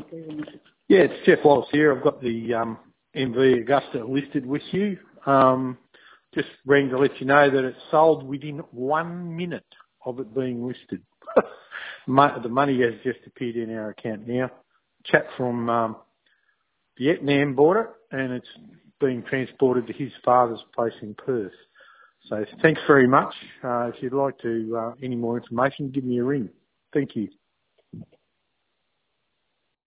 Yeah, it's Jeff Wallace here. I've got the MV Augusta listed with you. Just rang to let you know that it's sold within 1 minute of it being listed. The money has just appeared in our account now. Chap from Vietnam bought it, and it's being transported to his father's place in Perth. So thanks very much. If you'd like to any more information, give me a ring. Thank you.